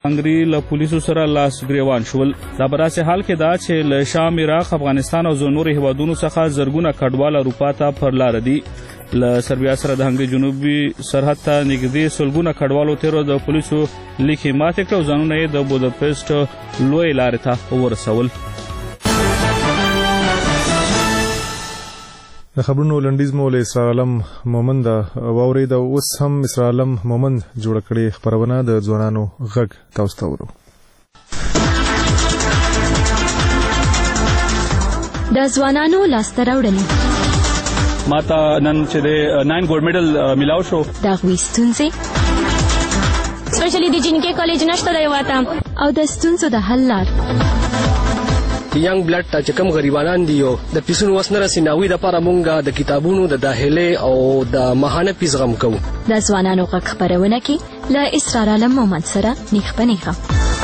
هنګري له پولیسو سره لاس ګریوان شول. دا په داسې حال کې ده چې له شام، عراق، افغانستان او نورو هیوادونو څخه زرګونه کډوال اروپا ته پر لاره دي. له سربیا سره د هنګري جنوبي سرحد ته نږدې سلګونه کډوالو تیرو د پولیسو لیکې ماتې کړې او ځانونه یې د بوداپست لویې لارې ته ورسول. د خبرونو لنډیز مو له اسرار عالم مومند واورید او اوس هم اسرار عالم مومند جوړ کړي خبرونه د ځوانانو غږ تاسو ته ورو. د ځوانانو لاسته راوړنې ماته نن چې د 9 ګولډ میډل میلاو شو. دا غوي ستونزې سپیشلی د جنکې کالج نشته دی واته او د ستونزو د حل لار. ینګ بلډ ته چې کوم غریبانان دي او د پیسونو وس نه رسي ناوي د لپاره مونږ د کتابونو د داخلي او د ماهانه پیس غم کوو. د ځوانانو غږ خبرونه کې له اسرار عالم مومند سره نیخ په نیخه.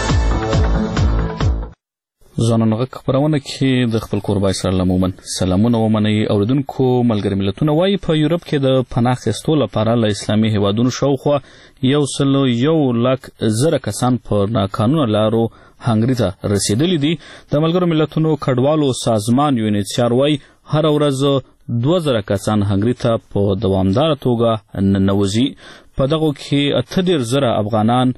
ځوانانو غږ خبرونه کې د خپل کوربای اسرار عالم مومند سلامونه ومنئ. اوریدونکو ملګري ملتونه وایي په یورپ کې د پناه اخیستو لپاره له اسلامي هیوادونو شاوخوا 1,00,000 کسان په ناقانونه لارو هنګري ته رسیدلي دي. د ملګرو ملتونو کډوالو سازمان UNHCR وایي هر ورځ 2000 کسان هنګري ته په دوامداره توګه ننوځي. په دغو کې 38,000 افغانان،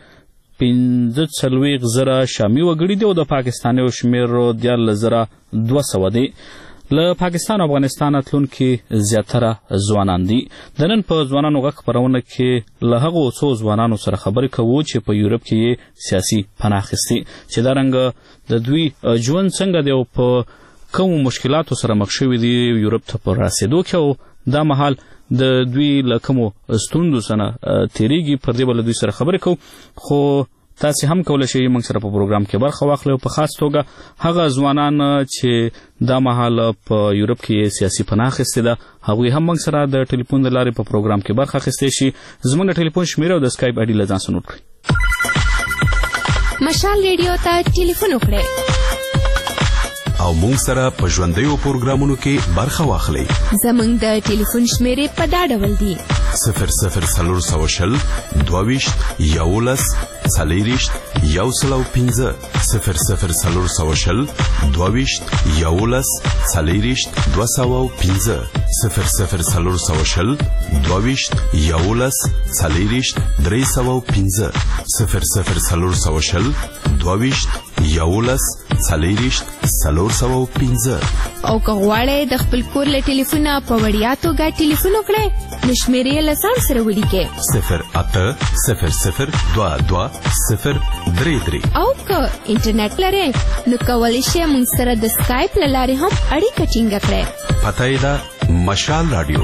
45,000 شامي وګړي دي او د پاکستاني شمېر 14,200 دی. له پاکستان او افغانستان تلونکي زیاتره ځوانان دي. د نن په ځوانانو غږ خبرونه کې له هغو څو ځوانانو سره خبرې کوو چې په یورپ کې سیاسي پناه اخیستي، چې دا رنګه د دوی ژوند څنګه دی او په کومو مشکلاتو سره مخ شوي دي یورپ ته په رسېدو کې او دا مهال د دوی له کومو ستونزو سره تېرېږي. پر دې به له دوی سره خبرې کوو. خو تاسې هم کولی شئ موږ سره په پروګرام کې برخه واخلئ او په خاص توګه هغه ځوانان چې دا مهال په یورپ کې سیاسي پناه اخیستې ده هغوی هم موږ سره د ټلیفون د لارې په پروګرام کې برخه اخیستی شي. زموږ د ټلیفون شمېره او د سکایپ آیډي له ځان سره نوټ کړئ. مشال ریډیو ته ټلیفون وکړئ او موږ سره په ژوندیو پروګرامونو کې برخه واخلئ. زموږ د ټلیفون شمېرې په دا ډول دي: 00 22 11 40 105 00 22 11 40 205 00 22 11 40 305 00 22 11 40 305. او که غواړئ د خپل کور له ټلیفونه په وړیا توګه ټلیفون وکړئ نو شمېرې یې له ځان سره ولیکئ 0800 22 033. او که انټرنیټ لرئ نو کولی شئ موږ سره د سکایپ له لارې هم اړیکه ټینګه کړئ. پته یې ده مشال راډیو.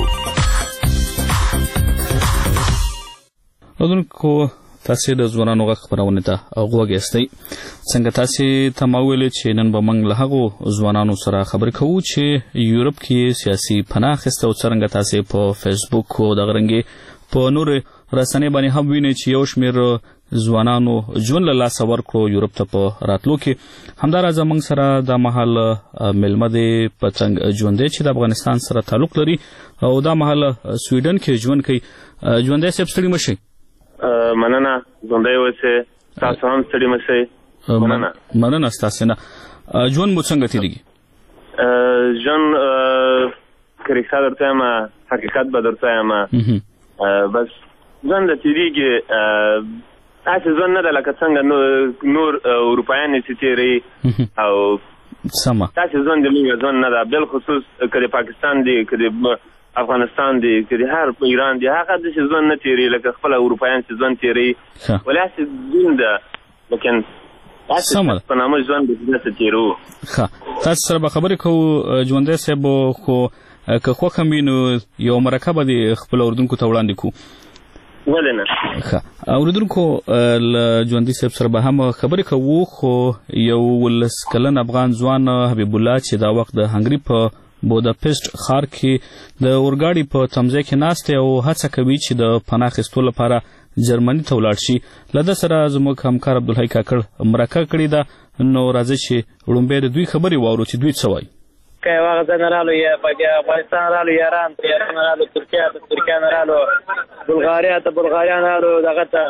اوریدونکو تاسې د ځوانانو غږ خپرونې ته غوږ یاستئ. څنګه تاسې ته ما وویلې چې نن به موږ له هغو ځوانانو سره خبرې کوو چې یورپ کې سیاسي پناه اخیسته او څرنګه تاسې په فیسبوک او دغه رنګې په نورې رسنۍ باندې هم وینئ چې یو شمېر ځوانانو ژوند له لاسه ورکړو یورپ ته په راتلو کې. همداراز موږ سره دا مهال میلمه دی پتنګ ژوندی چې د افغانستان سره تعلق لري او دا مهال سویډن کې ژوند کوي. ژوندی صاحب ستړي مه شئ. مننه ژوندی اوسئ. تاسو هم ستړي مه شئ. مننه ستاسې نه. ژوند مو څنګه تېرېږي؟ ژوند که رښتیا درته یم حقیقت به درته یم بس ژوند تېرېږي. داسې ژوند نه ده لکه څنګه نور اروپایان چې تېروي او سمه داسې ژوند د لوی ژوند نه ده. بالخصوص که د پاکستان دی که د افغانستان دی که د هر ایران دی هغه داسې ژوند نه تېروي لکه خپل اروپایان چې ژوند تېروي. ولې هسې ژوند ده لیکن سمه په نامه ژوند داسې تېروو. ښه تاسو سره به خبرې کوو ژوندی صاحب. خو که خوښ هم وي نو یو مرکه به د خپلو اورېدونکو ته وړاندې کړو. ولې نه؟ ښه اورېدونکو له ژوندي صاحب سره به هم خبرې کوو. خو یو 19 کلن افغان ځوان حبیب الله چې دا وخت د هنګري په بوداپست ښار کې د اورګاډي په تمځای کې ناست دی او هڅه کوي چې د پناه اخیستو لپاره جرمني ته ولاړ شي. له ده سره زموږ همکار عبدالحی کاکړ مرکه کړې ده. نو راځئ چې وړومبی د دوی خبرې واورو چې دوی څه وایي. که هغه ځای نه رالو یا افغانستان رالو ایران نه رالو ترکیه نه رالو بلغاریا نه رالو دغه ته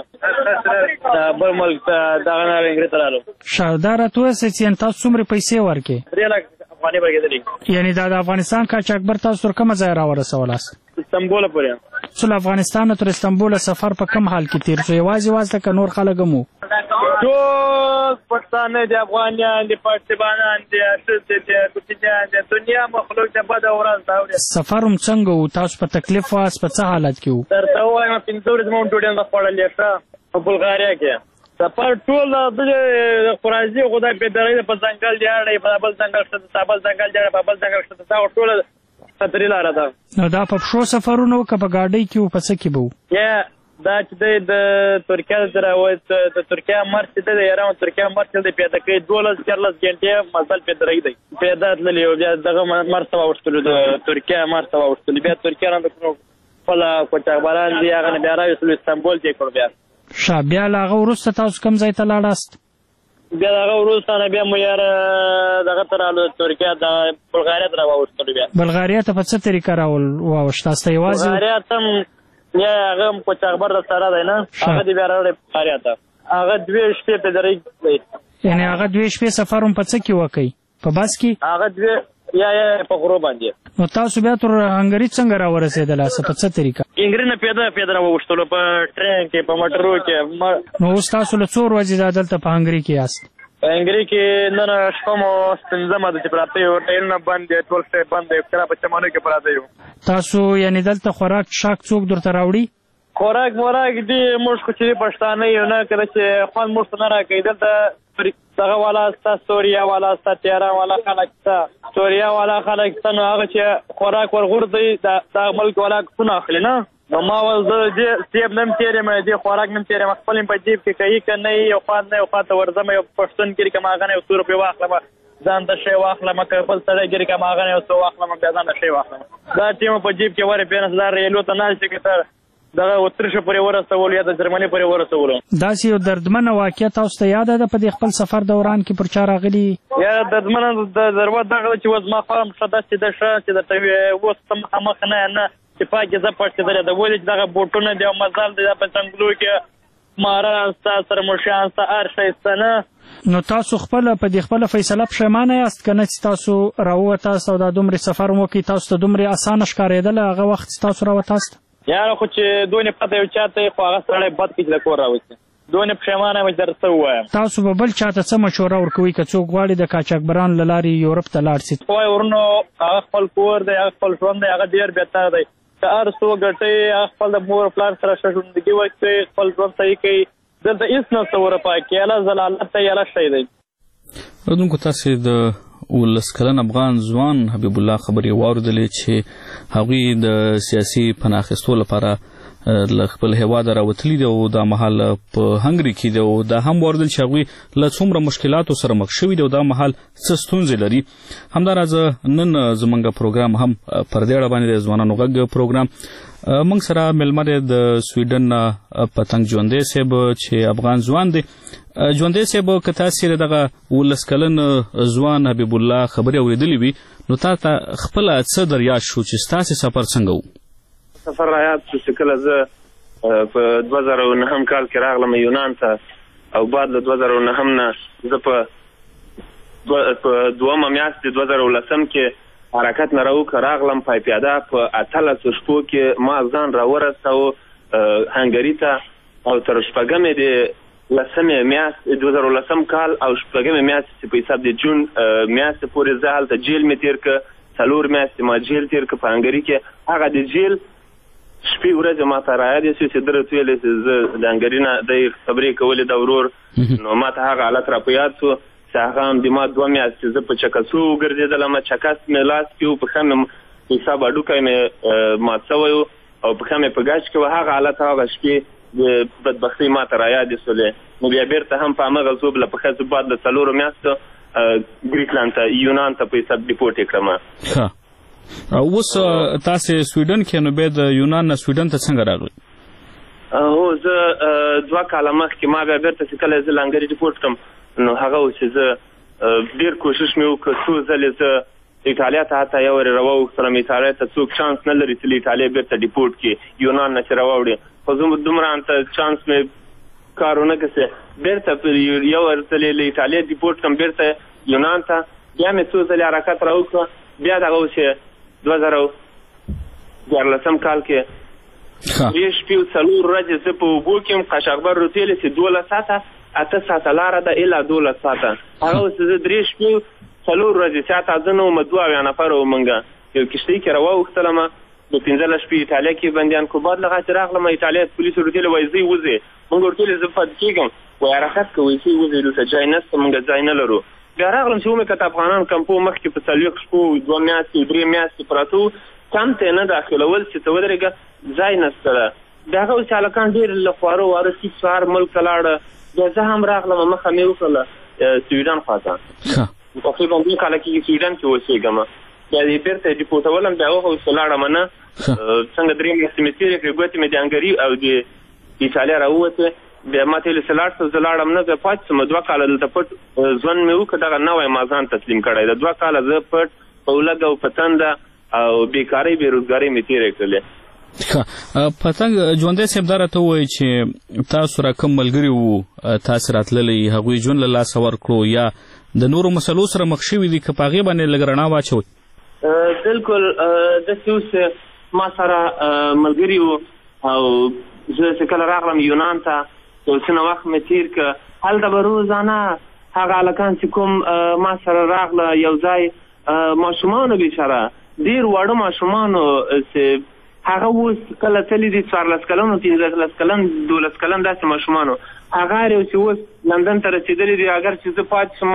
بل ملک ته دغه نه رالو انګلیس ته رالو دا راته ووایاست چې تاسو څومره پیسې ورکړې 3 لک افغانۍ ورکړې یعنې دا د افغانستان قاچاقبر تاسو تر کومه ځایه راورسولاست استانبول پورې څو له افغانستان تر استانبول سفر په کوم حال کې تیر شو یوازې که نور خلک هم وو ټول پښتانه دي افغانان دي پښتانان دي ښځې دي کوچنیان دي دنیا مخلوق ته بده ورځ ده سفر هم څنګه و تاسو په تکلیف واست په څه حالت کې وو درته ووایم 5 ورځې مو ډوډۍ نه خوړلې ښه په بلغاریا کې سفر ټول د خرازي خدای پیدرې په ځنګل دی اړې په بل ځنګل شته بل ځنګل دی په بل ځنګل شته دا ټول خطرې لاره ده نو دا په شو سفرونو که په ګاډۍ کې و په څه کې به و یا دا چې د ترکیه سره د ترکیه مرچ دی د ایران ترکیه مرچ دی پیدا کوي 12-14 غنټې مزل پیدرې دی پیدا تللی او بیا دغه مرچ واوښتلو د ترکیه مرچ واوښتلو بیا ترکیه نه خپل کوچاکبران دی هغه بیا راوستلو استانبول ته کړو بیا بیا له هغه وروسته تاسو کوم ځای ته لاړاست بیا د هغه وروسته نه بیا مو یاره دغه ته رالو ترکیه د بلغاریا ته راواوښتلو بیا بلغاریا ته په څه طریقه راواوښت تاسو ته یوازې بلغاریا ته یا هغه کوچاکبر د سره دی نه هغه دې بیا راوړی بلغاریا ته هغه 2 شپې پیدرې دی یعنې هغه 2 شپې سفر هم په څه کې وکړئ په بس کې هغه 2 یا په غرو باندې نو تاسو بیا تر هنګري څنګه راورسېدلاست په څه طریقه انګري نه پیدا راووښتلو په ټرین کې په موټرو کې نو اوس تاسو له څو ورځې دلته په هنګري کې یاست په هنګري کې نن شپه مو ستنځمه ده چې پراته یو ټایرونه بند دي ټول شی بند دی کرا په چمنو کې پراته یو تاسو یعنې دلته خوراک شاک څوک درته راوړي خوراک دی موږ خو چې پښتانه یو نه کله چې خوند موږ نه راکوي دلته دغه والا ستا سوریا والا ستا تیران والا خلک ستا سوریا والا خلک ستا نو هغه چې خوراک ورغورځوي دا ملک والا څونه اخلي نه نو ما ویل زه دې سیب نه م تېر یم دې خوراک نه م تېر یم خپل یم په جیب کې کوي که نه یو خوا نه یو خوا ته ورځم یو پښتون ګیري کړم هغه نه یو 100 روپۍ واخلم ځان ته شی واخلم که بل سړی ګیري کړم هغه نه یو څه واخلم بیا ځان ته شی واخلم دا ټیم په جیب کې ورې پېنس دا ریلو ته ناست چې که ته دغه اتریش پورې ورسولو یا د جرمني پورې ورسولو داسې یو دردمنه واقعه تاسو ته یاده ده په دې خپل سفر دوران کې پر چا راغلي یا دردمنه ضرورت دغه چې اوس ما خوا ښه داسې ده ښه چې درته اوس ته مخامخ نه چې پاکې زه پړسېدلې ده ولې چې دغه بوټونه دي او مزل دی دا په څنګلو کې ماران ستا سره مشیان ستا هر شی سته نه نو تاسو خپله په دې خپله فیصله پښیمانه یاست که نه چې تاسو راووتاست او دا دومرې سفر هم وکړئ تاسو ته دومرې اسانه ښکارېدله هغه وخت چې تاسو راوتاست یاره خو چې دونې پته یو چا ته خو هغه سړی بد کړي چې د کور راوځي دونې پښیمانه یم چې درته څه ووایم تاسو به بل چا ته څه مشوره ورکوئ که څوک غواړي د قاچاقبرانو له لارې یورپ ته لاړ شي وایي ورونو هغه خپل کور دی هغه خپل ژوند دی هغه ډېر بهتر دی که هر څوک ګټئ هغه خپل د مور پلار سره ښه ژوندګي وکړئ خپل ژوند صحیح کوي دلته هېڅ نشته ورپا کې الله ضلالت دی الله شی دی اردونکو تاسې د 19 کلن افغان ځوان حبیب الله خبرې واورېدلې چې هغوی د سیاسي پناه اخیستو لپاره له خپل هېواده راوتلي دي او دا مهال په هنګري کې دي او دا هم واورېدل چې هغوی له څومره مشکلاتو سره مخ شوي دي او دا مهال څه ستونزې لري همداراز نن زموږ پروګرام هم پر دې اړه باندې د ځوانانو غږ پروګرام موږ سره مېلمه دی د سویډن نه پتنګ ژوندی صاحب چې افغان ځوان دی ژوندی صاحب که تاسې دغه 19 کلن ځوان حبیب الله خبرې اورېدلې وي نو تا ته خپله څه در یاد شو چې ستاسې سفر څنګه و سفر را یاد شو چې کله زه په 2009 کال کې راغلم یونان ته او بعد له 2009 نه زه په 2مه میاشت 2010 کې حرکت نه راغلم پای پیاده په 18 شپو کې ما ځان راورساوه هنګري ته او تر شپږمې د 10مې میاشت 2010 کال او شپږمې میاشت چې په حساب د جون میاشتې پورې زه هلته جیل مې تېر کړه 4 میاشتې ما جیل تېر کړه په هنګري کې هغه د جیل شپې ورځې ما ته رایادې شوې چې ده راته ویلې چې زه د هنګري نه دی خبرې کولې د ورور نو ما ته هغه حالت را په یاد شو چې هغه هم د ما 2 میاشتې زه په چکسو وګرځېدلم چکس مې لاس کې و پښه مې حساب هډوکی مې مات شوی و او پښه مې په ګاش کې و هغه حالت هغه شپې د بدبختۍ ما ته رایادې شولې نو بیا بېرته هم په همغه ځوب له پښه زه بعد د 4 میاشتو ګریکلند ته یونان ته په حساب ډیپورټ یې کړم اوس تاسې سویډن کې نو بیا د یونان نه سویډن ته څنګه راغلئ هو زه 2 کاله مخکې ما بیا بېرته چې کله زه له هنګري ډیپورټ کړم نو هغه و چې زه ډېر کوشش مې وکړ څو ځلې زه ایټالیا ته حتی یو وارې راوغوښتلم ایټالیا ته څوک چانس نه لري چې له ایټالیا بیرته ډیپورټ کړي یونان نه چې راوړي خو زه دومره انته چانس مې کار ونه کړی بیرته یو ورتلې له ایټالیا ډیپورټ کړم بیرته یونان ته بیا مې څو ځلې حرکت راوکړه بیا دغه چې 2014 کال کې 3 شپې او 4 ورځې زه په اوبو کې یم قشقبر روتېلې چې 12 ساعته 8 ساعته لاره ده الا 12 ساعته هغه اوس زه 3 شپې 4 ورځې ساعته زه نه وم 2 نفره وم موږ یو کښتۍ کې راواوښتلم د 15 شپې ایټالیا کې بندیان کو بعد لغه چې راغلم ایټالیا پولیسو روتېلې وایي زه وځې موږ ورتېلې زه پاتې کېږم وایي حرکت کوئ چې وځې دلته ځای نشته موږ ځای نه لرو بیا راغلم چې ومې کته افغانان کمپو مخکې په 4 شپو 2 میاشتې 3 میاشتې پراته وو کمپ ته نه داخلول چې ته ودرېږه ځای نشته ده د هغه اوس هلکان ډېر له خواره واره سیک سهار ملک ته لاړه بیا زه هم راغلم مخه مې وکړله سویډن خواته تقریبا 2 کاله کېږي سویډن کې اوسېږم بیا یې بیرته ډیپورټولم بیا هغه اوس لاړم نه څنګه 3 میاشتې مې تېرې کړې ګوتې مې د انګري او د ایټالیا راووتې بیا ما ته ویل چې لاړ شه زه لاړم نه بیا پاتې شوم 2 کاله دلته پټ ژوند مې وکړ دغه نوی ما ځان تسلیم کړی د 2 کاله زه پټ په ولږه او په تنده او بیکارۍ بېروزګارۍ مې تېرې کړلې پتنګ ژوندی صاحب دا راته ووایي چې تاسو را کوم ملګري وو تاسې راتللی هغوی ژوند له لاسه ورکړو یا د نورو مسلو سره مخ شوي دي که په هغې باندې لږ رڼا واچوئ بلکل داسې اوس ما سره ملګري وو او زه چې کله راغلم یونان ته یو څه وخت مې تېر کړه هلته به روزانه هغه هلکان چې کوم ما سره راغله یو ځای ماشومانو بیچاره ډېر واړه ماشومانو چې هغه اوس کله تللی دي 14 کلن 15 کلن 12 کلن داسې ماشومانو هغه یو چې اوس لندن ته رسېدلي دي اگر چې زه پاتې شم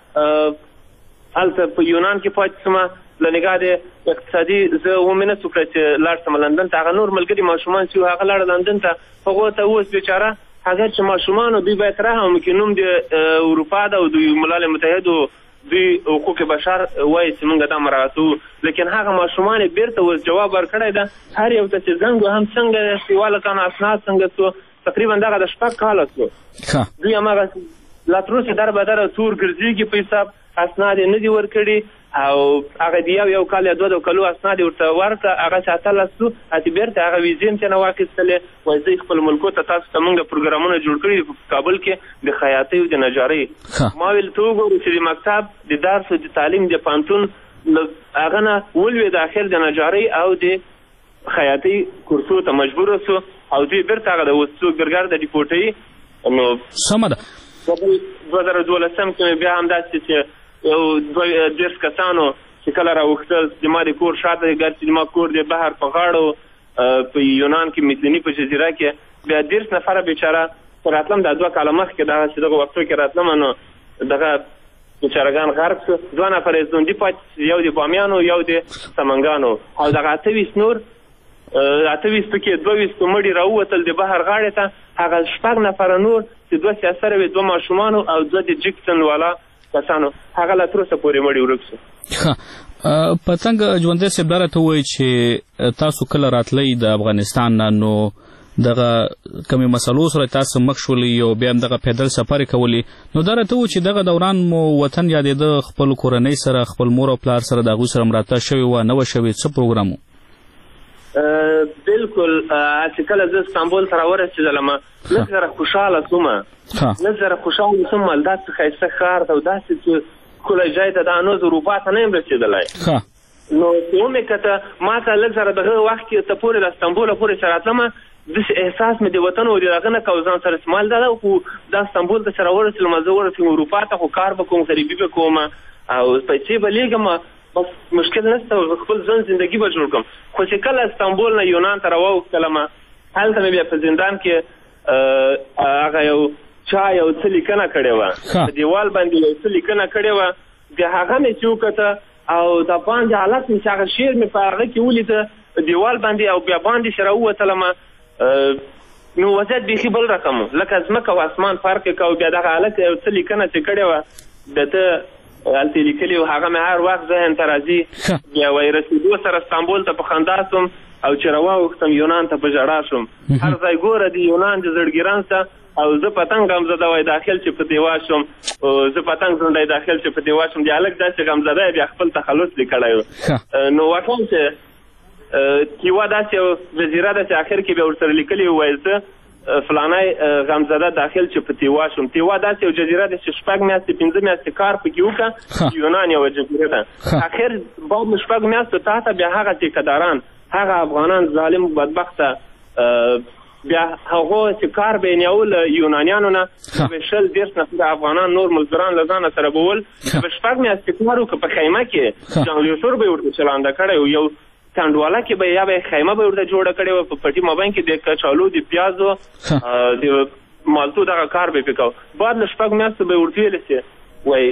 هلته په یونان کې پاتې شم له نګاه د اقتصادي زه ومې نه څه کړه چې لاړ شم لندن ته هغه نور ملګري ماشومان چې هغه لاړه لندن ته هغو ته اوس بیچاره اگر چې ماشومانو دوی باید رحم وکړي نوم د اروپا ده او د ملل متحدو دوی حقوق بشر وایي چې موږ دا مراعاتوو لیکن هغه ماشومان یې بیرته اوس جواب ورکړی ده هر یو ته چې زنګ هم څنګه سیوالکان اسناد څنګه څو تقریبا دغه د 6 کاله څو دوی هماغه لا تر اوسه در بدره تور ګرځېږي په حساب اسناد یې نه دي ورکړي او هغه د یو کال یا 2 کالو اسناد یې ورته ورکړه هغه چې اتلس شو هسې بیرته هغه ویزې هم چې نه واخیستلې وایي زه خپل ملکو ته تاسو ته موږ پروګرامونه جوړ کړي په کابل کې د خیاطۍ او د نجارۍ ما ویل ته وګورو چې د مکتب د درس او د تعلیم د پوهنتون هغه نه ولوېد اخر د نجارۍ او د خیاطۍ کورسو ته مجبوره سو او دوی بیرته هغه د اوس ګرګر د ډیپورټۍ نو سمه ده 2012 کې بیا همداسې چې یو 10 کسانو چې کله راوښتل د ما د کور شاته ګر چې ما کور د بحر په غاړو په یونان کې میتلني په جزیره کې بیا 10 نفره بیچاره راتلم د 2 کاله مخکې دغه چې دغه وختو کې راتلم نو دغه بیچارهګان غرق شو 2 نفره یې ژوندي پاتې یو د بامیانو یو د سمنګانو او دغه 28 نور 28 پکې 22 مړي راووتل د بحر غاړې ته هغه 6 نفره نور چې 2 سیاسره وي 2 ماشومانو او 2 د جکسن والا کسانو هغه لا تر اوسه پورې مړي ورک شو پتنګ ژوندی صاحب دا راته ووایي چې تاسو کله راتلی د افغانستان نه نو دغه کمې مسلو سره تاسو مخ شولې او بیا هم دغه پیدل سفر کولی نو دا راته ووایي چې دغه دوران مو وطن یادېده خپل کورنۍ سره خپل مور او پلار سره د هغوی سره مراتب شوې وه نه وه شوې څه پروګرام و بلکل چې کله زه استانبول ته راورسېدلم لږ زره خوشحاله شوم لږ زره خوشحاله شوم داسې ښایسته ښار ته او داسې ښکلی ځای ته دا نو زه اروپا ته نه یم رسېدلی نو چې ومې کته ما ته لږ زره دغه وخت کې ته پورې د استانبوله پورې چې راتلمه داسې احساس مې د وطن او د هغه نه کوه ځان سره استعمال دا ده خو دا استانبول ته چې راورسېدلم زه ورسېږم اروپا ته خو کار به کوم غریبي به کوم او پیسې به لیږم بس مشکل نشته خپل ځان زندگی به جوړ کړم خو چې کله استانبول نه یونان ته راواوښتلم هلته مې بیا په زندان کې هغه یو چا یو څه لیکنه کړې وه په دیوال باندې یو څه لیکنه کړې وه بیا هغه مې چې وکته او د باندې حالت مې چې هغه شعر مې په هغه کې ولیده په دیوال باندې او بیا باندې چې راووتلم نو وضعیت بیخي بل رقم لکه ځمکه او اسمان فرق یې کوه بیا دغه هلک یو څه لیکنه چې کړې وه د ده هلته لیکلي و هغه مې هر وخت ذهن ته راځي بیا وایي رسېدو سره استانبول ته په خندا شوم او چې راواوښتم یونان ته په ژړا شوم هر ځای ګوره د یونان د زړګي رنځ ته او زه پتنګ غمزده وای داخل چې په دیوا شم زه پتنګ زنده داخل چې په دیوا شم دی هلک داسې غمزده بیا خپل تخلص لیکلی نو وکم چې کیوا داسې وزیره داسې اخر کې بیا ورسره لیکلي ووایل زه فلانی غمزده داخل چې په تیوا شم تیوا داسې یو جزیره ده چې 6 میاشتې 5 میاشتې کار پکې وکړه یونان یوه جزیره ده اخر بعد له 6 میاشتو تحته بیا هغه ټیکهداران هغه افغانان ظالم بدبخته بیا هغو چې کار به یې نیول یونانیانو نه به 10 نفر افغانان نور مزدوران له ځانه سره به ول به 6 میاشتې کار وکړه په خیمه کې جنګلیتور به یې ورته چلانده کړی یو کانډواله کې به یا به خیمه به ورته جوړه کړې وه په پټي مابین کې د کچالو د پیازو د مالټو دغه کار به یې پې کوه بعد له 6 میاشتو به یې ورته ویلې چې وایي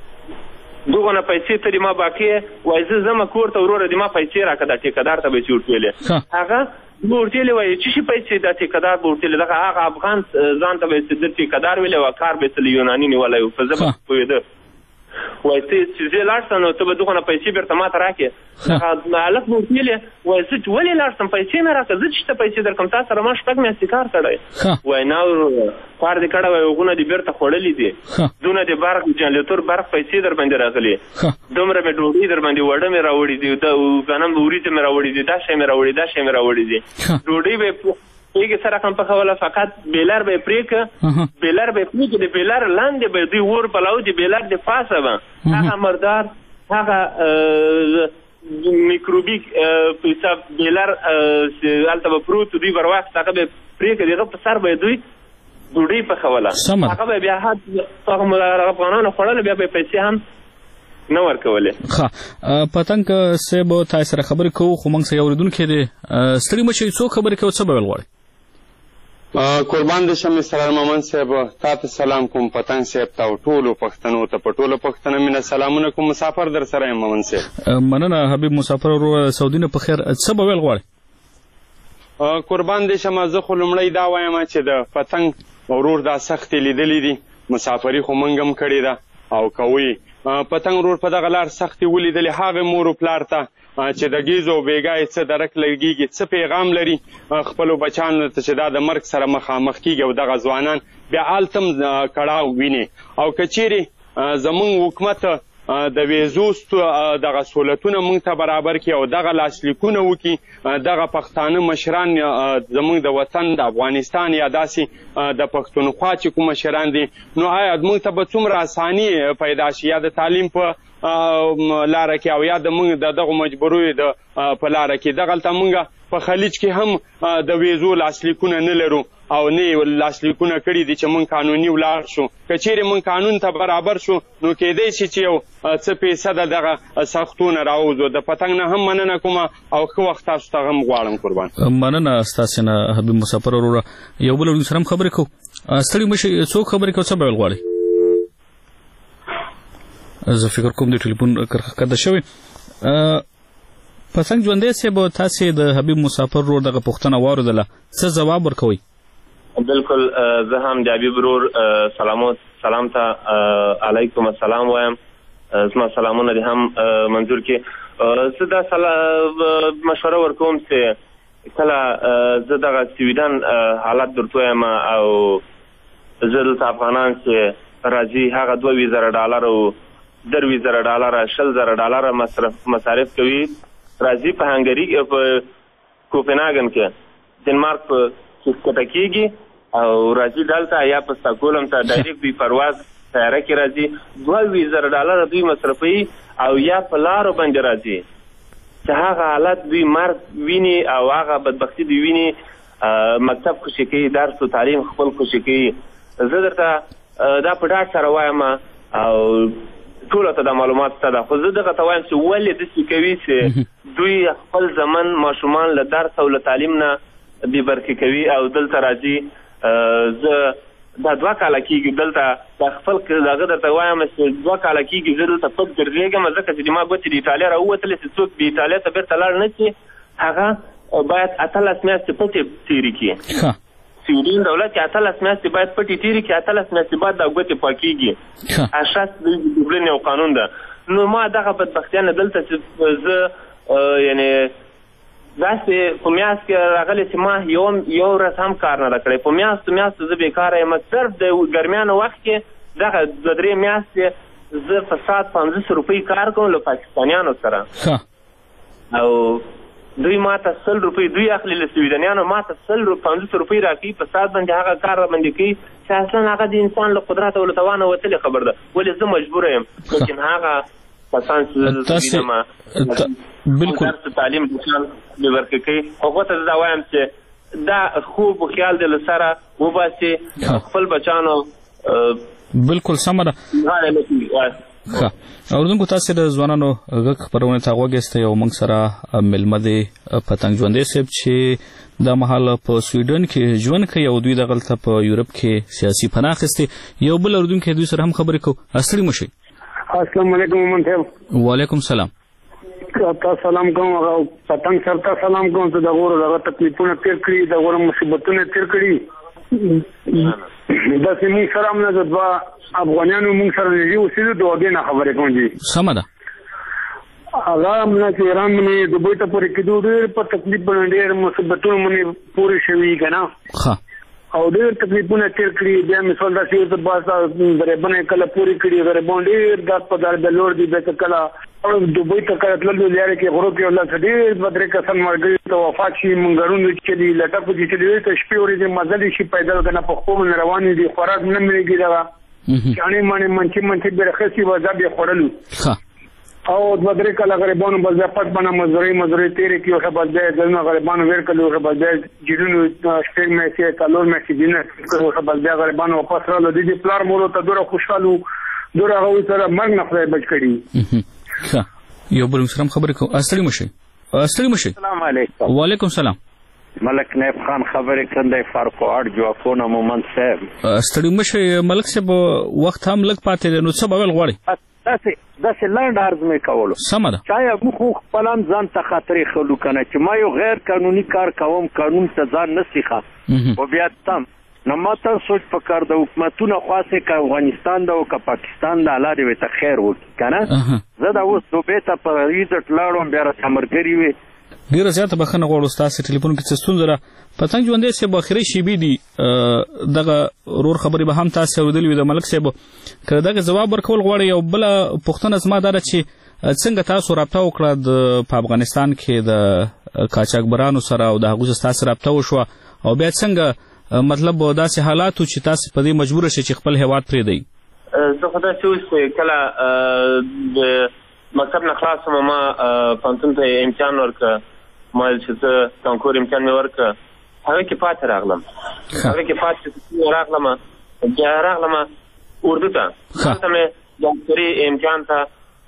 دغونه پیسې ته دې ما باقي وایي زه ځمه کور ته وروره دې ما پیسې راکړه دا ټیکهدار ته به یې چې ورته ویلې هغه به ورته ویلې وایي څه شي پیسې دا ټیکهدار به ورته ویلې دغه هغه افغان ځان ته به یې د ټیکهدار ویلې وه کار به یې له یوناني نیولی و په زه به پوهېده وایي ته چې زه لاړ سم نو ته به دغونه پیسې بېرته ما ته راکړې هغه هلک به ورته ویلې وایي زه ولې لاړ سم پیسې مې راکړه زه چې ته پیسې در کړم تا سره ما 6 میاشتې کار کړی وایي نه کار دې کړی وایي هغونه دې بېرته خوړلي دي دونه دې برق جنریټور برق پیسې در باندې راغلي دومره مې ډوډۍ در باندې وړه مې راوړي دي غنم وریځې مې راوړي دي دا شی مې راوړي دا شی مې راوړي دي ډوډۍ به ایګ سره کوم په خوله فقط بیلر به پریک بیلر به پریک د بیلر لاندې به دوی ور بلاو دی بیلر د پاسه به هغه مردار هغه میکروبیک په حساب بیلر الته به پروت دوی ورواخ هغه به پریک دغه په سر به دوی ډوډۍ په خوله هغه بیا هغه افغانانو خوړل بیا به پیسې هم نه ورکولې ښه پتنګ صاحب تاسو سره خبرې کوو خو موږ سره اورېدونکي دي ستړي مه شئ څوک خبرې کوي څه به ویل غواړئ قربان دې شم اسرار مومن صاحب تا ته سلام کوم پتنګ صاحب ته او ټولو پښتنو ته په ټولو پښتنه مینه سلامونه کوم مسافر در سره یم مومن صاحب مننه حبیب مسافر ورو سعودي نه په خیر څه به ویل غواړئ قربان دې شم زه خو لومړی دا وایم چې د پتنګ ورور دا سختې لیدلې دي مسافري خو موږ هم کړې ده او کوي پتنګ ورور په دغه لار سختې ولیدلې هغې مور و پلار ته چې د ګیزو بېګا یې څه درک لګېږي څه پیغام لري خپلو بچیانو ته چې دا د مرګ سره مخامخ کېږي او دغه ځوانان بیا هلته هم کړاو ویني او که چیرې زموږ حکومت د ویزو دغه سهولتونه موږ ته برابر کړي او دغه لاسلیکونه وکړي دغه پښتانه مشران زموږ د وطن د افغانستان یا داسې د پښتونخوا چې کوم مشران دي نو آیا موږ ته به څومره اساني پیدا شي یا د تعلیم په لاره کې او یا د موږ د دغو مجبوریو په لاره کې دغلته موږ په خلیج کې هم د ویزو لاسلیکونه نه لرو او نه لاسلیکونه کړي دي چې موږ قانوني ولاړ شو که چیرې موږ قانون ته برابر شو نو کیدی شي چې یو څه فیصده دغه سختونه راوځو د پتنګ نه هم مننه کوم او ښه وخت تاسو ته هم غواړم قربان مننه ستاسې نه حبیب مسافر وروره یو بل اورونکي سره هم خبرې کوو ستړي مه شئ څوک خبرې کوو څه به ویل غواړئ زه فکر کوم د ټلیفون کرښه کده شوې پتنګ ژوندی صاحب تاسې د حبیب مسافر ورور دغه پوښتنه واورېدله څه ځواب ورکوئ بالکل زه هم د حبیب ورور سلام ته علیکم السلام وایم زما سلامونه دې هم منظور کړي زه دا مشوره ورکوم چې کله زه دغه سویډن حالت درته وایم او زه دلته افغانان چې راځي هغه $2,000 $10,000 $10,000 مصارف کوي راځي په هنګري په کوپنهاګن کې ډنمارک په کښته کېږي او راځي دلته یا په سټاکهولم ته ډایرکټ دوی پرواز طیاره کې راځي $2,000 دوی مصرفوي او یا په لارو باندې راځي چې هغه حالت دوی مرګ ویني او هغه بدبختي دوی ویني مکتب خوشي کوي درس و تعلیم خپل خوشي کوي زه درته دا په ډاډ سره وایم او ټولو ته دا معلومات شته ده خو زه دغه ته وایم چې ولې داسې کوي چې دوی خپل زمن ماشومان له درس او له تعلیم نه بېبرخې کوي او دلته راځي زه دا 2 کاله کېږي دلته دا خپل دغه درته وایم چې 2 کاله کېږي زه دلته پټ ګرځېږم ځکه چې ما ګوتې د ایټالیا راووتلې چې څوک د ایټالیا ته بېرته لاړ نه شي هغه باید 18 میاشتې پټې تېرې کړي سویډن دولت چې 18 میاشتې باید پټې تېرې کړي 18 میاشتې بعد دا ګوتې پاکېږي اساس د ډبلن یو قانون ده نو ما دغه بدبختیانه دلته چې زه یعنې داسې په میاشت کې راغلی چې ما یو ورځ هم کار نه ده کړی. په میاشتو زه بېکاره یم. صرف د ګرمیانو وخت کې دغه 2-3 میاشتې زه په ساعت 500 روپۍ کار کوم له پاکستانیانو سره او دوی ما ته 100 روپۍ دوی اخلي له سویډنیانو ما ته 500 روپۍ راکوي په ساعت باندې هغه کار را باندې کوي چې اصلا هغه د انسان له قدرت او له توانه وتلې خبر ده. ولې زه مجبوره یم لیکن هغه کسان چې بالکل تعلیم انسان به ورکړي کوي هغو ته دا وایم چې دا خوب خیال دې له سره وباسي خپل بچانو بالکل سمه ده. اوردونکو تاسو د ځوانانو غږ خپرونه ته غوږ ایسته یو موږ سره مېلمه دی پتنګ ژوندی صاحب چې دا مهال په سویډن کې ژوند کوي او دوی دغلته په یورپ کې سیاسي پناه اخیستې. یو بل اردونکي دوی سره هم خبرې کوو. ستړي مه شئ. السلام علیکم مومن صاحب. وعلیکم سلام. تا سلام کوم او پتنګ سره تا سلام کوم ته دغه تکلیفونه تیر کړي دغه مصیبتونه تیر کړي دا چې موږ سره هم نه دوه افغانانو موږ سره نږدې اوسېدو د وګې نه خبرې کوم دي. سمه ده. هغه همدا چې ایران باندې دوبۍ ته پورې کېدو ډېر په تکلیف باندې ډېر مصیبتونه باندې پورې شوي که نه او ډېر تکلیفونه تیر کړي. بیا مثال داسې یو څه باسه غریبانو کله پورې کړي غریبان ډېر داد په دار د لوړ دي بیا که کله دوبۍ ته کله تللو لارې کې غرو کې الله څه ډېر 2-3 کسان ملګري ته وفات شي منګرونو چې دي لټکو چې دي ته شپې ورځې مزلې شي پیدل که نه په خوب باندې روانې دي خوراک نه ملېږي دغه چاڼې ماڼې منچې برخصي وځه بیا خوړلو او 2-3 کله غریبانو بس بیا پټ باندې مزدوري تېرې کړي اوښه بس بیا ځایونه غریبانو ویر کړي اوښه بس بیا جیرونو شپږ میاشتې څلور میاشتې دینه اوښه بس بیا غریبانو واپس راغلل. د دې پلار مور ته دومره خوشحال وو دومره هغوی سره مرګ نه خدای بچ کړي. یو بل سره خبرې کوو. ستړي مه شئ. السلام علیکم. وعلیکم سلام. ملک نیب خان خبرې کندی فارکوهاټ جوافونه مومن صاحب. ستړي مه شئ ملک صاحب وخت هم لږ پاتې دی نو څه به ویل غواړئ؟ داسې لنډ عرض مې کولو. سمه ده. چایا موږ خو خپل هم ځان ته خاطرې خلو که نه چې ما یو غیر قانوني کار کوم قانون ته ځان نه سیخه خو بیا تم نو ما ته سوچ پکار د حکومتونه خواستې که افغانستان ده او که پاکستان ده الله دې ورته خیر وکړي که نه. زه دا اوس دوبۍ ته په عزت لاړم بیا راته ملګري وې ډېره زیاته بښنه غواړو ستاسې ټلیفون کې څه ستونزه ده. پتنګ ژوندی صاحب اخري شیبې دي دغه ورور خبرې به هم تاسې اورېدلې وي د ملک صاحب که دغه ځواب ورکول غواړئ. یو بله پوښتنه زما دا ده چې څنګه تاسو رابطه وکړه په افغانستان کې د قاچاقبرانو سره او د هغوی سره ستاسې رابطه وشوه او بیا څنګه مطلب داسې حالات چې تاسې په دې مجبوره شئ چې خپل هېواد پرېږدئ؟ زه خو داسې اوس چې کله د مکتب نه خلاص شوم ما پوهنتون ته امتحان ورکړه ما چې زه کانکور امتحان مې ورکړه هغه کې پاتې راغلم بیا راغلم اردو ته هلته مې د افسري امتحان ته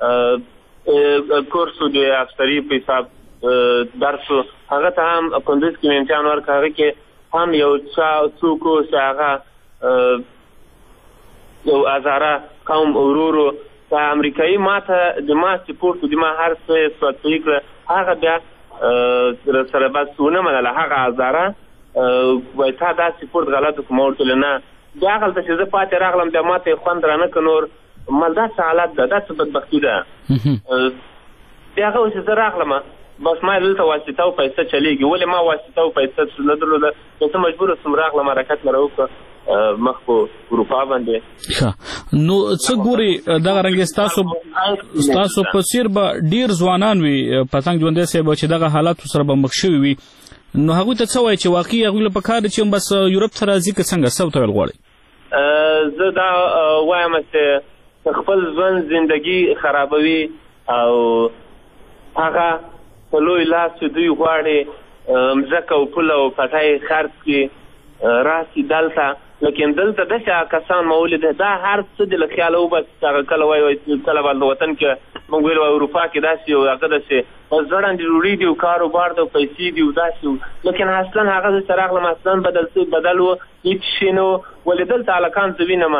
کورس و د افسري په حساب درس و هغه ته هم کندوز کې مې امتحان ورکړه هغه کې هم یو څوک و چې هغه یو هزاره قوم ورورو د امریکایي ما ته د ما سپورټ و د ما هر څه سواتوي کړه هغه بیا سره بس ونه منله هغه هزاره وایي تا دا سپورټ غلط وکړو ما ورته ویل نه بیا هغلته چې زه پاتې راغلم بیا ما ته یې خوند رانه که نور مال دا څه حالت ده دا څه بدبختي ده. بیا هغه چې زه راغلم بس ما دلته واسطه او پیسه چلیږي ولې ما واسطه او پیسه نه درلوده نو زه مجبوره سوم راغلم حرکت مې راوکړه مخ په اروپا باندې. نو څه ګوري دغه رنګې ستاسو په څیر به ډېر ځوانان وي پتنګ ژوندی صاحب چې دغه حالاتو سره به مخ شوي وي نو هغوی ته څه وایي چې واقعي هغوی له پکار دی چې بس یورپ ته راځي که څنګه څه ورته ویل غواړئ؟ زه دا وایم چې خپل ژوند زندګي خرابوي او هغه په لوی لاس چې دوی غواړي مځکه او پوله او پټی خرڅ کړي راسي دلته لیکن دلته داسې کسان ما ولیده دا هر څه د له خیاله وباسي چې هغه کله وایي کله به د وطن کې موږ ویل اروپا کې داسې او هغه داسې زړندې ډوډۍ دي او کاروبار دی او پیسې دي او داسې لیکن اصلا هغه زه چې راغلم اصلا بدل و هېڅ شی نه و ولې دلته هلکان زه وینم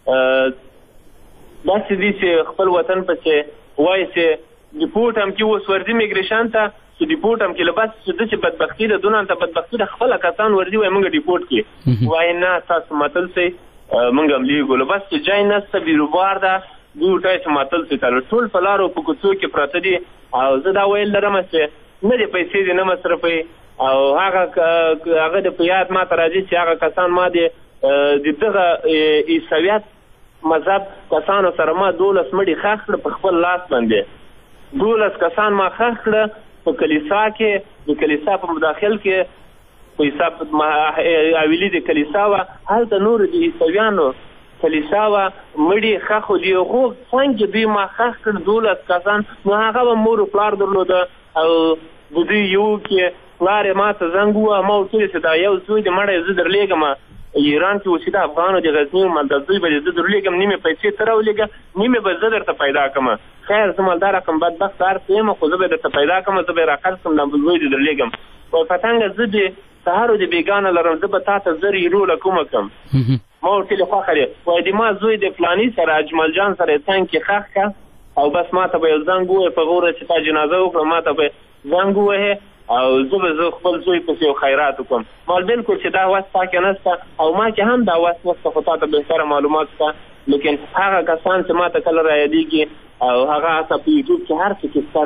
داسې دي چې خپل وطن پسې وایي چې ډیپورټ هم کې اوس ورځي میګریشن ته چې ډیپورټ هم کې له بس چې داسې بدبختي ده دونه ته بدبختي ده خپله کسان ورځي وایي موږ ډیپورټ کړي وایي نه تاسو متل سئ موږ هم لیږو له بس چې جای نسته بیروبار ده دوی ورته چې متل سئ ټول په لارو په کوڅو کې پراته دي او زه دا ویل لرم چې نه دې پیسې دې نه مصرفوي او هغه د په یاد ما ته راځي چې هغه کسان ما د دغه عیسویت مذهب کسانو سره ما 12 مړي ښخ کړه په خپل لاس باندې 12 کسان ما ښخ کړه په کلیسا کې د کلیسا په مداخل کې په حساب حویلي د کلیسا وه هلته نور د عیسویانو کلیسا وه مړي ښخ دي خو څنګه دوی ما ښخ کړ 12 کسان نو هغه به مور و پلار درلوده او د دوی یو کې پلار یې ما ته زنګ ووهه ما ورته وویل چې دا یو زوی دی مړی زه درلېږم ایران کې اوسېده افغانو د غزني مالدار به زه درلېږم نیمې پیسې ته راولېږه نیمې به زه درته پیدا کړم خیر زه مالدار رقم بدبخت هر څه یم خو زه به درته پیدا کړم زه به یې راخرڅ کړم دا زوی دې درلېږم وایي پتنګه زه دې سهار د بیګانه لرم زه به تا ته زر یورو له کومه کړم ما ورته ویلې خوښه دی وایي د ما زوی د فلاني سره اجمل جان سره یې څنګ کې ښخ کړه او بس ما ته به یو زنګ ووایي په غوره چې تا جنازه وکړه ما ته به زنګ ووهې او زه به زه خپل زوی پسې یو خیرات وکړم ما بالکل چې دا وس تا کې نشته او ما کې هم دا وس نشته خو تا ته بهتره معلومات شته لیکن هغه کسان چې ما ته کله رایادېږي او هغه هسه په یوټیوب کې هر څه کیسه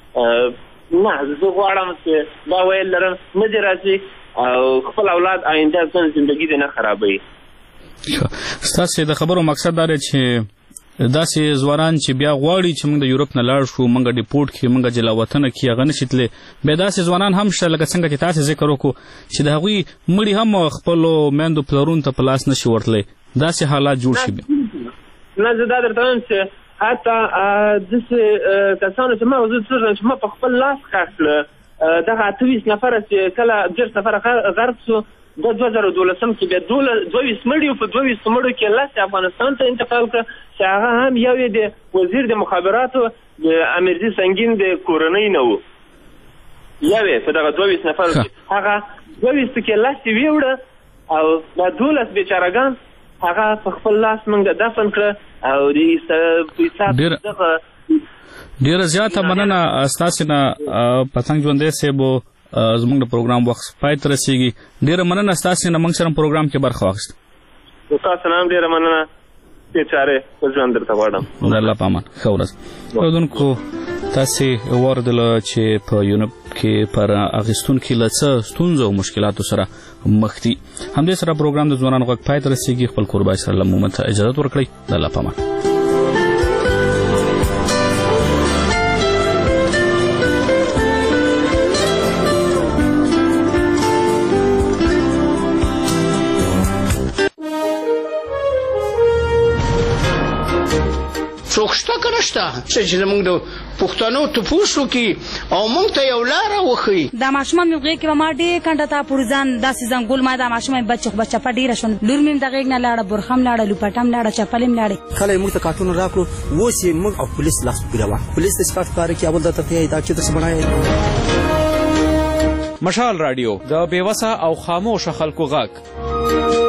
ده نه زه غواړم چې دا ویل لرم نه دې راځي او خپل اولاد آینده زندګي دې نه خرابوي. ستاسې د خبرو مقصد دا دی چې داسې ځوانان چې بیا غواړي چې موږ د یورپ نه لاړ شو موږ ډیپورټ کړي موږ جلا وطنه کړي هغه نشي تللی بیا داسې ځوانان هم شته لکه څنګه چې تاسې ذکر وکړو چې د هغوی مړي هم خپلو میندو پلرونو ته په لاس نشي ورتلی داسې حالات جوړ شي بیا نه زه دا درته وایم چې حتی داسې کسانو چې ما زه څه چې ما په خپل لاس ښخ کړه دغه 28 نفره چې کله 10 نفره غرق شو د 2012 کې بیا 22 مړي په 22 مړو کې لس افغانستان ته انتقال کړه چې هغه هم یو یې د وزیر د مخابراتو د امیرزي سنگین د کورنۍ نه و یو یې په دغه 22 نفرو کې هغه 22 کې لس یې ویوړه او دا 12 بیچارهګان هغه په خپل لاس موږ دفن کړه او د حساب دغه ډېره زیاته مننه ستاسې نه پتنګ ژوندی صاحب زموږ د پروګرام وخت پای ته رسېږي ډېره مننه ستاسې نه موږ سره پروګرام کې برخه واخیسته تاسو نه هم ډېره مننه دې چارې په ژوند درته غواړم د الله په امان ښه ورځ اورېدونکو تاسې واورېدله چې په یونپ کې پر اخیستونکي له څه ستونزو او مشکلاتو سره مخ دي همدې سره پروګرام د ځوانانو غږ پای ته رسېږي خپل کوربای سره له مومن ته اجازت ورکړئ د الله په امان څوک شته که نشته چې زموږ د پښتنو تپوس وکړي او موږ ته یو لاره وښیي دا ماشومان مې غېږ کې به ما ډېر کنډه تا پورې ځان داسې زنګول ما دا ماشومان بچه په ډېره شوه لور مې د غېږ نه لاړه برخه هم لاړه لوپټه هم لاړه چپلې هم لاړې کله یې موږ ته کارټونه راکړو اوس یې موږ او پولیس لاس ګیره پولیس ته سکاټ کار کوي اول درته ته دا چې درس بڼایې مشال رادیو د بېوسه او خاموشه خلکو غږ